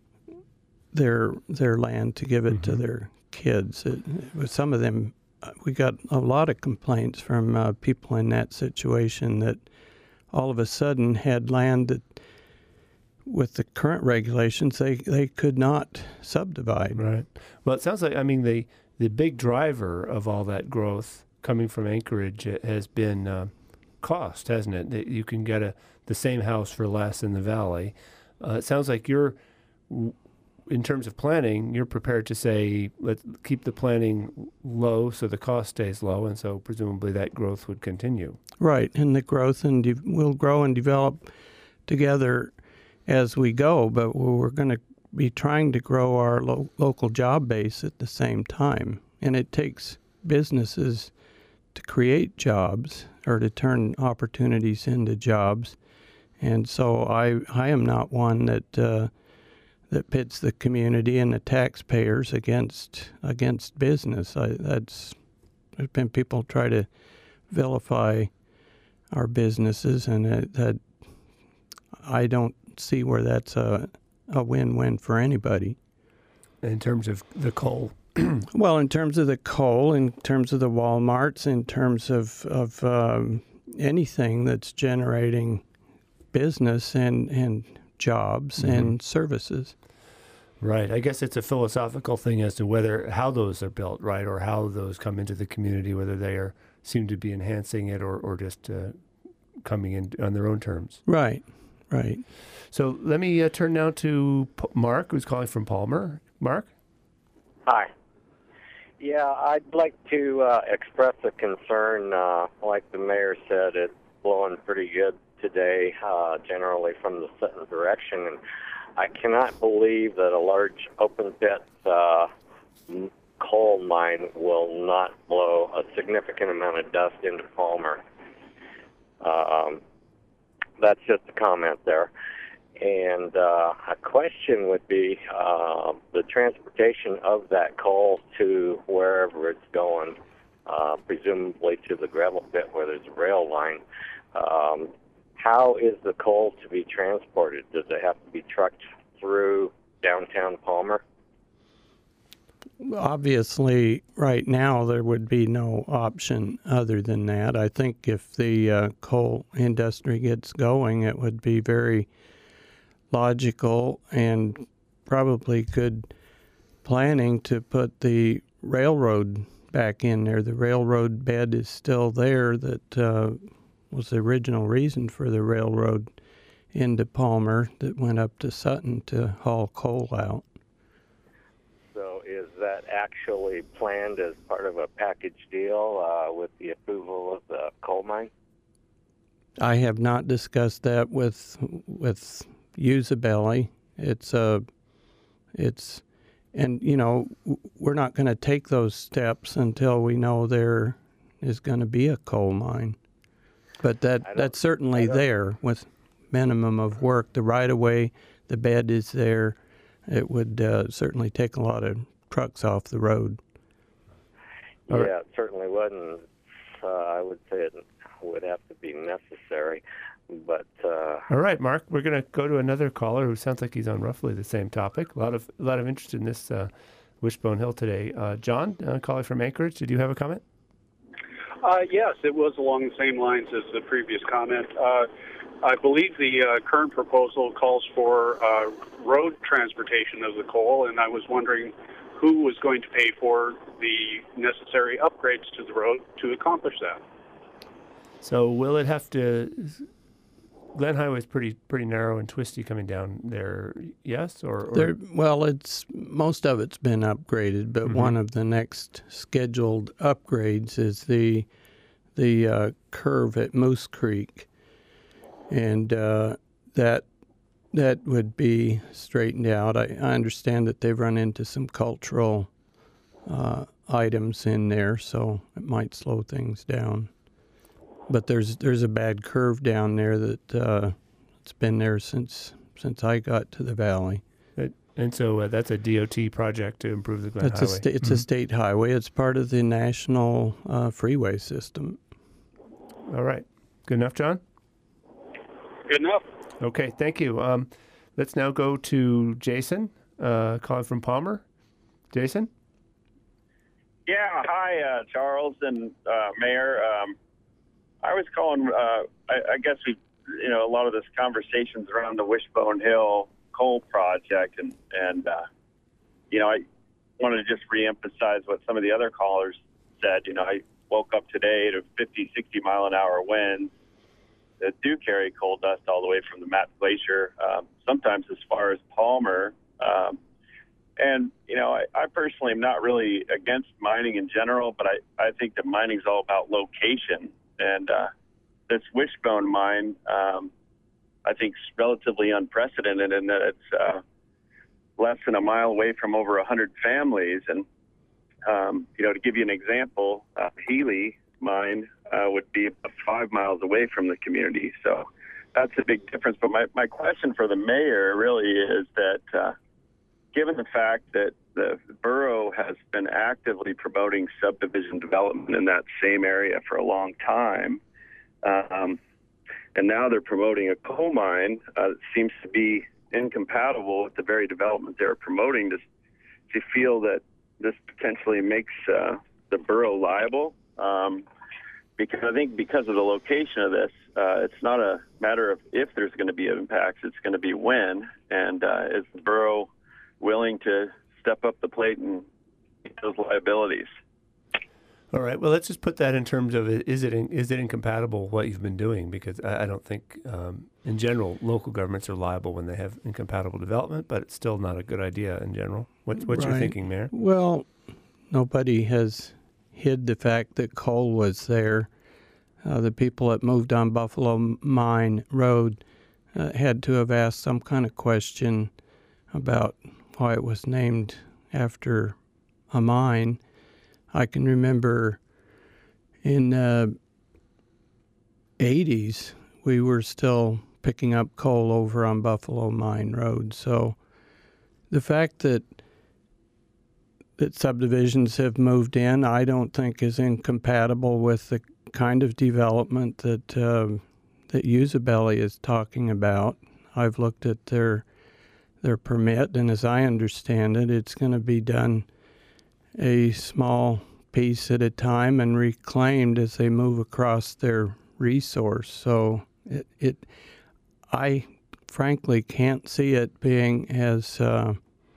their their land to give it mm-hmm. to their kids. It, with some of them, we got a lot of complaints from uh, people in that situation that all of a sudden had land that with the current regulations, they, they could not subdivide. Right. Well, it sounds like, I mean, the, the big driver of all that growth coming from Anchorage has been uh, cost, hasn't it? That you can get a the same house for less in the valley. Uh, it sounds like you're w- in terms of planning, you're prepared to say, let's keep the planning low so the cost stays low, and so presumably that growth would continue. Right, and the growth and de- will grow and develop together as we go, but we're going to be trying to grow our lo- local job base at the same time. And it takes businesses to create jobs or to turn opportunities into jobs. And so I I am not one that uh, that pits the community and the taxpayers against against business. I, that's there's been people try to vilify our businesses, and that, that I don't see where that's a a win-win for anybody. In terms of the coal. Well, in terms of the coal, in terms of the Walmarts, in terms of, of um, anything that's generating business and, and jobs mm-hmm. and services. Right. I guess it's a philosophical thing as to whether how those are built, right, or how those come into the community, whether they are seem to be enhancing it or, or just uh, coming in on their own terms. Right, right. So let me uh, turn now to P- Mark, who's calling from Palmer. Mark? Hi. Yeah, I'd like to uh, express a concern. Uh, like the mayor said, it's blowing pretty good today, uh, generally from the southern direction. And I cannot believe that a large open pit uh, coal mine will not blow a significant amount of dust into Palmer. Um, that's just a comment there. And uh, a question would be uh, the transportation of that coal to wherever it's going, uh, presumably to the gravel pit where there's a rail line. Um, how is the coal to be transported? Does it have to be trucked through downtown Palmer? Obviously, right now there would be no option other than that. I think if the uh, coal industry gets going, it would be very logical and probably good planning to put the railroad back in there. The railroad bed is still there that uh, was the original reason for the railroad into Palmer that went up to Sutton to haul coal out. So is that actually planned as part of a package deal uh, with the approval of the coal mine? I have not discussed that with with Usabelli. It's a, it's, and you know, we're not going to take those steps until we know there is going to be a coal mine. But that that's certainly there with minimum of work. The right of way, the bed is there. It would uh, certainly take a lot of trucks off the road. Yeah, it certainly would, and uh, I would say it would have to be necessary. But uh, all right, Mark, we're going to go to another caller who sounds like he's on roughly the same topic. A lot of a lot of interest in this uh, Wishbone Hill today. Uh, John, uh, calling from Anchorage, did you have a comment? Uh, yes, it was along the same lines as the previous comment. Uh, I believe the uh, current proposal calls for uh, road transportation of the coal, and I was wondering who was going to pay for the necessary upgrades to the road to accomplish that. So will it have to... Glen Highway is pretty pretty narrow and twisty coming down there, yes? Or, or... There, well, it's most of it's been upgraded, but mm-hmm. one of the next scheduled upgrades is the the uh, curve at Moose Creek, and uh, that that would be straightened out. I, I understand that they've run into some cultural uh, items in there, so it might slow things down. But there's there's a bad curve down there that uh, it's been there since since I got to the valley. It, and so uh, that's a D O T project to improve the Glen it's Highway. A sta- it's mm-hmm. a state highway. It's part of the national uh, freeway system. All right. Good enough, John? Good enough. Okay, thank you. Um, let's now go to Jason, uh, calling from Palmer. Jason? Yeah, hi, uh, Charles and uh, Mayor. Um, I was calling, uh, I, I guess we, you know, a lot of this conversations around the Wishbone Hill coal project, and, and uh, you know, I wanted to just reemphasize what some of the other callers said. You know, I woke up today to fifty, sixty mile an hour winds that do carry coal dust all the way from the Matt Glacier, um, sometimes as far as Palmer. Um, And, you know, I, I personally am not really against mining in general, but I, I think that mining is all about location. And uh, this Wishbone mine, um, I think, is relatively unprecedented in that it's uh, less than a mile away from over one hundred families. And, um, you know, to give you an example, uh, Healy mine uh, would be about five miles away from the community. So that's a big difference. But my, my question for the mayor really is that uh, given the fact that the borough has been actively promoting subdivision development in that same area for a long time, um, and now they're promoting a coal mine uh, that seems to be incompatible with the very development they're promoting, to, to feel that this potentially makes uh, the borough liable. Um, because I think because of the location of this, uh, it's not a matter of if there's going to be impacts, it's going to be when. And uh, is the borough willing to step up the plate and meet those liabilities? All right. Well, let's just put that in terms of is it in, is it incompatible what you've been doing? Because I, I don't think, um, in general, local governments are liable when they have incompatible development, but it's still not a good idea in general. What, what's right. your thinking, Mayor? Well, nobody has hid the fact that coal was there. Uh, the people that moved on Buffalo Mine Road uh, had to have asked some kind of question about why it was named after a mine. I can remember in the eighties, we were still picking up coal over on Buffalo Mine Road. So the fact that that subdivisions have moved in, I don't think is incompatible with the kind of development that uh, that Usabelli is talking about. I've looked at their their permit, and as I understand it, it's going to be done a small piece at a time and reclaimed as they move across their resource. So it, it I frankly can't see it being as uh,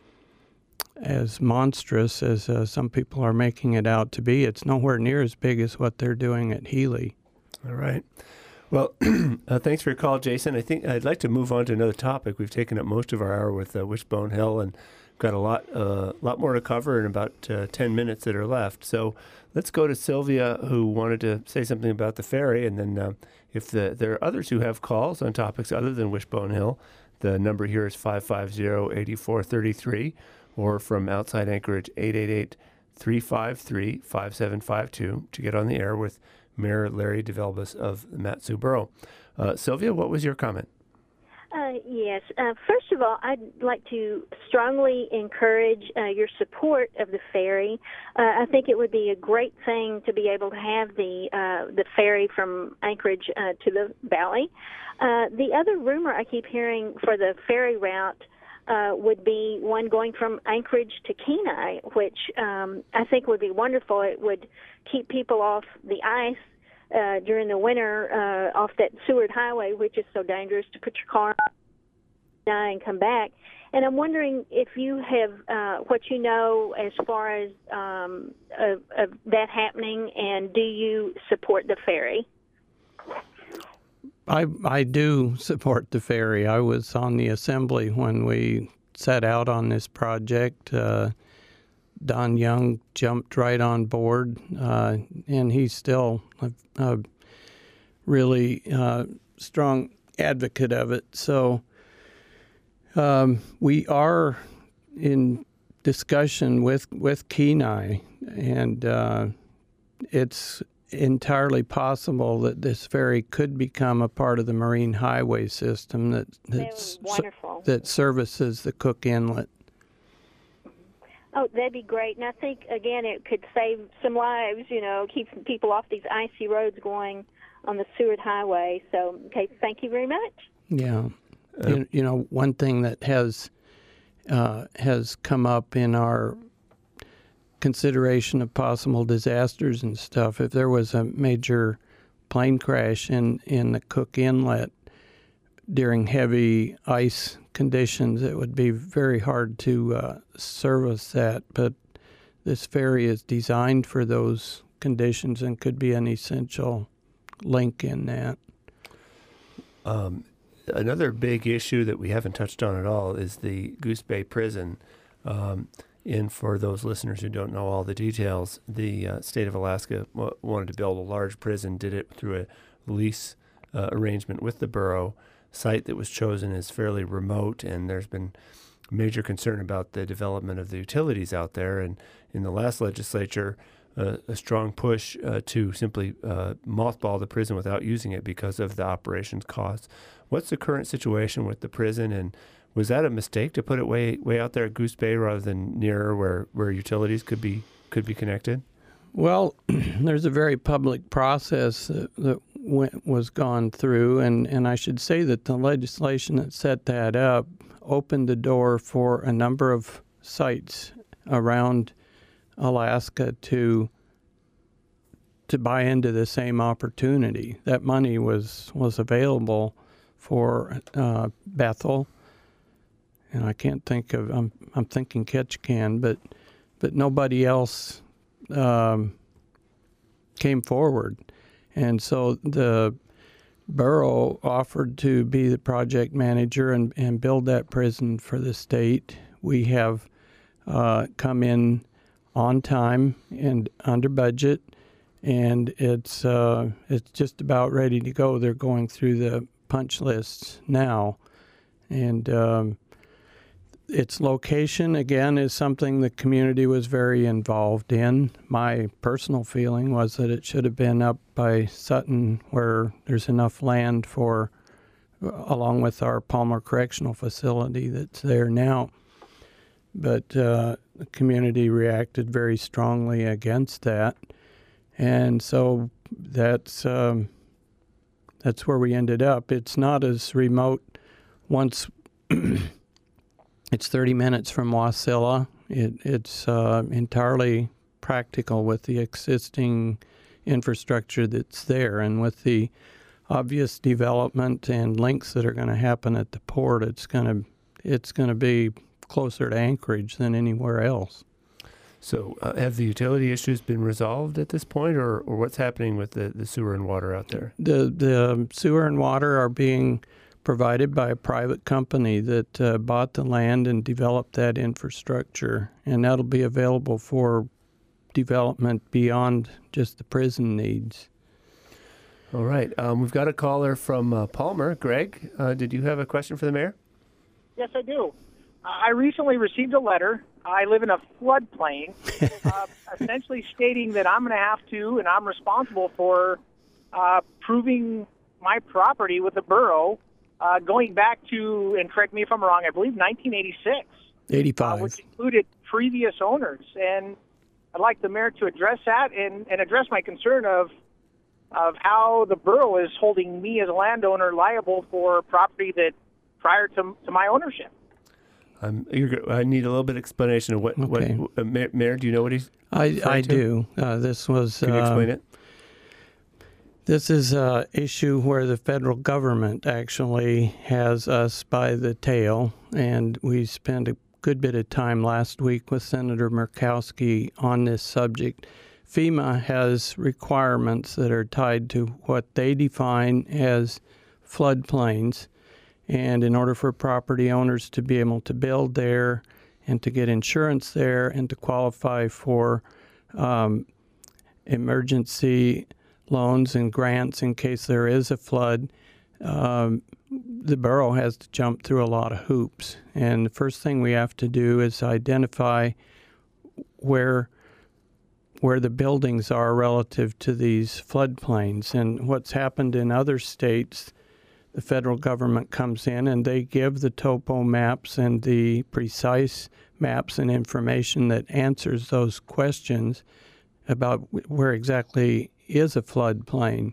as monstrous as uh, some people are making it out to be. It's nowhere near as big as what they're doing at Healy. All right. Well, uh, thanks for your call, Jason. I think I'd like to move on to another topic. We've taken up most of our hour with uh, Wishbone Hill, and got a lot, uh, lot more to cover in about uh, ten minutes that are left. So let's go to Sylvia, who wanted to say something about the ferry, and then uh, if the, there are others who have calls on topics other than Wishbone Hill, the number here is five five zero, eight four three three, or from outside Anchorage, eight eight eight, three five three, five seven five two to get on the air with Mayor Larry DeVelbus of the Mat-Su Borough. Uh, Sylvia, what was your comment? Uh, yes. Uh, first of all, I'd like to strongly encourage uh, your support of the ferry. Uh, I think it would be a great thing to be able to have the uh, the ferry from Anchorage uh, to the valley. Uh, the other rumor I keep hearing for the ferry route uh, would be one going from Anchorage to Kenai, which um, I think would be wonderful. It would keep people off the ice Uh, during the winter uh, off that Seward Highway, which is so dangerous to put your car on and come back. And I'm wondering if you have uh, what you know as far as um, of, of that happening, and do you support the ferry? I I do support the ferry. I was on the assembly when we set out on this project. Uh, Don Young jumped right on board, uh, and he's still a, a really uh, strong advocate of it. So um, we are in discussion with, with Kenai, and uh, it's entirely possible that this ferry could become a part of the Marine Highway system that that's, wonderful. that services the Cook Inlet. Oh, that'd be great. And I think, again, it could save some lives, you know, keep people off these icy roads going on the Seward Highway. So, okay, thank you very much. Yeah. Uh, you, you know, one thing that has uh, has come up in our consideration of possible disasters and stuff, if there was a major plane crash in, in the Cook Inlet during heavy ice conditions, it would be very hard to uh, service that. But this ferry is designed for those conditions and could be an essential link in that. Um, another big issue that we haven't touched on at all is the Goose Bay Prison. Um, and for those listeners who don't know all the details, the uh, state of Alaska w- wanted to build a large prison, did it through a lease uh, arrangement with the borough. Site that was chosen is fairly remote, and there's been major concern about the development of the utilities out there. And in the last legislature, uh, a strong push uh, to simply uh, mothball the prison without using it because of the operations costs. What's the current situation with the prison, and was that a mistake to put it way way out there at Goose Bay rather than nearer where, where utilities could be could be connected? Well, there's a very public process that, that went, was gone through, and, and I should say that the legislation that set that up opened the door for a number of sites around Alaska to to buy into the same opportunity. That money was, was available for uh, Bethel, and I can't think of, I'm I'm thinking Ketchikan, but but nobody else um, came forward. And so the borough offered to be the project manager and, and build that prison for the state. We have uh, come in on time and under budget, and it's uh, it's just about ready to go. They're going through the punch lists now, and um, its location, again, is something the community was very involved in. My personal feeling was that it should have been up by Sutton, where there's enough land for, along with our Palmer Correctional Facility that's there now. But uh, the community reacted very strongly against that. And so that's um, that's where we ended up. It's not as remote once... It's thirty minutes from Wasilla. It, it's uh, entirely practical with the existing infrastructure that's there, and with the obvious development and links that are going to happen at the port, it's going to it's going to be closer to Anchorage than anywhere else. So, uh, have the utility issues been resolved at this point, or, or what's happening with the, the sewer and water out there? The the sewer and water are being provided by a private company that uh, bought the land and developed that infrastructure, and that'll be available for development beyond just the prison needs. All right. Um, we've got a caller from uh, Palmer. Greg, uh, did you have a question for the mayor? Yes, I do. Uh, I recently received a letter. I live in a floodplain, uh, essentially stating that I'm going to have to, and I'm responsible for uh, proving my property with the borough Uh, going back to, and correct me if I'm wrong, I believe nineteen eighty-six. eighty-five. Uh, which included previous owners. And I'd like the mayor to address that and, and address my concern of of how the borough is holding me as a landowner liable for property that prior to, to my ownership. Um, you're, I need a little bit of explanation of what, Okay. what uh, Mayor, Mayor, do you know what he's I, I to? do. Uh, this was... Can you explain uh, it? This is an issue where the federal government actually has us by the tail, and we spent a good bit of time last week with Senator Murkowski on this subject. FEMA has requirements that are tied to what they define as floodplains, and in order for property owners to be able to build there and to get insurance there and to qualify for um, emergency loans and grants in case there is a flood, um, the borough has to jump through a lot of hoops. And the first thing we have to do is identify where where the buildings are relative to these floodplains. And what's happened in other states, the federal government comes in and they give the topo maps and the precise maps and information that answers those questions about where exactly is a floodplain.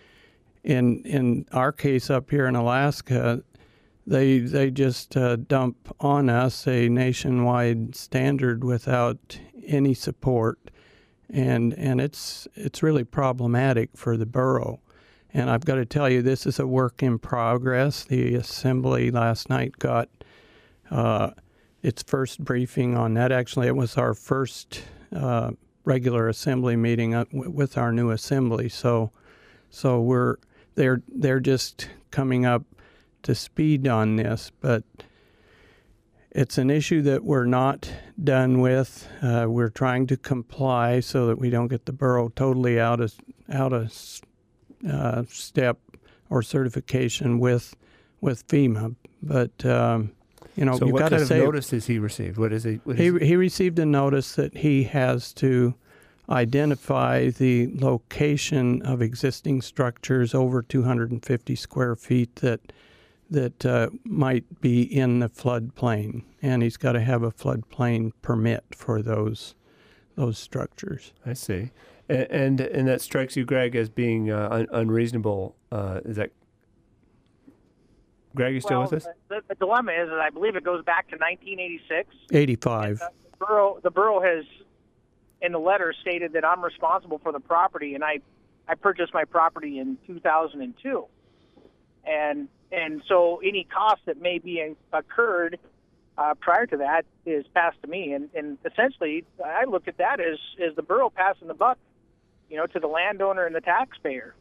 In in our case up here in Alaska, they they just uh, dump on us a nationwide standard without any support, and and it's it's really problematic for the borough. And I've got to tell you, this is a work in progress. The Assembly last night got uh, its first briefing on that. Actually, it was our first uh, regular assembly meeting up w- with our new assembly. So, so we're they're they're just coming up to speed on this. But it's an issue that we're not done with. Uh, we're trying to comply so that we don't get the borough totally out of out of uh, step or certification with with FEMA. But um, you know, so you've what got kind to of say notice has he received? What is he? What he is he received a notice that he has to identify the location of existing structures over two hundred fifty square feet that that uh, might be in the floodplain, and he's got to have a floodplain permit for those those structures. I see, and and, and that strikes you, Greg, as being uh, un- unreasonable. Uh, is that Greg? You still well, with us? The, the dilemma is that I believe it goes back to nineteen eighty-six. eighty-five. Uh, the borough, the borough has, in the letter, stated that I'm responsible for the property, and I, I purchased my property in two thousand two, and and so any cost that may be occurred uh, prior to that is passed to me, and, and essentially I look at that as as the borough passing the buck, you know, to the landowner and the taxpayer.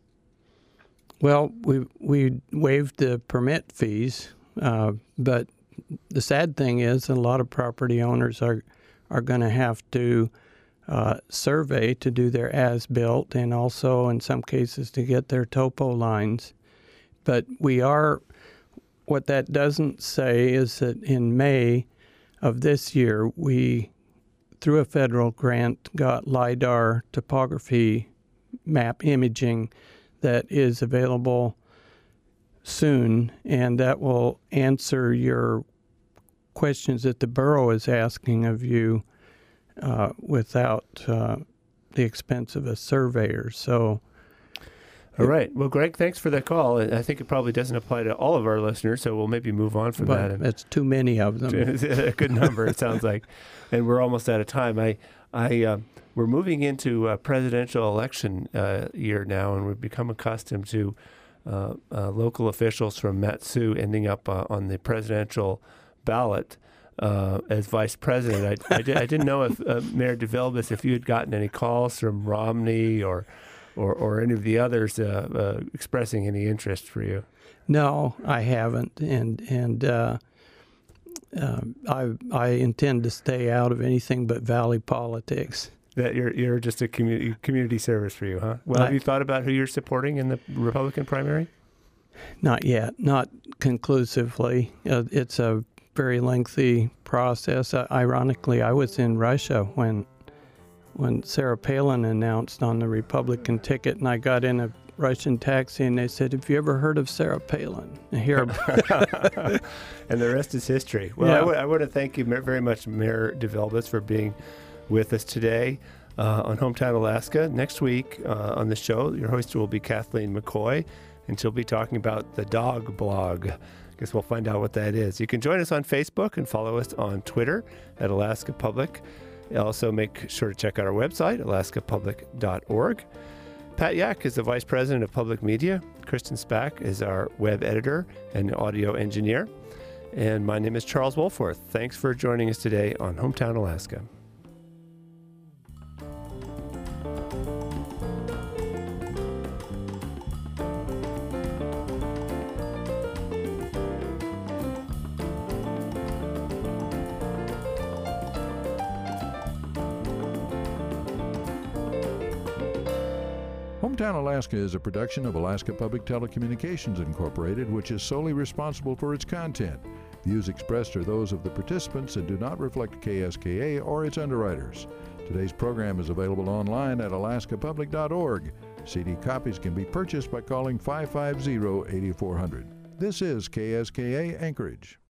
Well, we we waived the permit fees, uh, but the sad thing is a lot of property owners are are going to have to uh, survey to do their as-built, and also in some cases to get their topo lines. But we are, what that doesn't say is that in May of this year, we, through a federal grant, got LIDAR topography map imaging that is available soon, and that will answer your questions that the borough is asking of you uh, without uh, the expense of a surveyor. So, all right. Well, Greg, thanks for that call. I think it probably doesn't apply to all of our listeners, so we'll maybe move on from but that. It's too many of them. A good number, it sounds like, and we're almost out of time. I, I, uh, we're moving into a presidential election uh, year now, and we've become accustomed to uh, uh, local officials from Mat-Su ending up uh, on the presidential ballot uh, as vice president. I, I, did, I didn't know if uh, Mayor DeVilbiss, if you had gotten any calls from Romney or. Or, or any of the others uh, uh, expressing any interest for you? No, I haven't, and and uh, uh, I I intend to stay out of anything but valley politics. That you're you're just a community community service for you, huh? Well, I, have you thought about who you're supporting in the Republican primary? Not yet, not conclusively. Uh, it's a very lengthy process. Uh, ironically, I was in Russia when. when Sarah Palin announced on the Republican ticket, and I got in a Russian taxi, and they said, "Have you ever heard of Sarah Palin?" And here, and the rest is history. Well, yeah. I, w- I want to thank you very much, Mayor DeVilbiss, for being with us today uh, on Hometown Alaska. Next week uh, on the show, your host will be Kathleen McCoy, and she'll be talking about the dog blog. I guess we'll find out what that is. You can join us on Facebook and follow us on Twitter at Alaska Public. Also, make sure to check out our website, alaska public dot org. Pat Yak is the Vice President of Public Media. Kristen Spack is our web editor and audio engineer. And my name is Charles Wolforth. Thanks for joining us today on Hometown Alaska. Hometown Alaska is a production of Alaska Public Telecommunications Incorporated, which is solely responsible for its content. Views expressed are those of the participants and do not reflect K S K A or its underwriters. Today's program is available online at alaska public dot org. C D copies can be purchased by calling five five zero, eight four zero zero. This is K S K A Anchorage.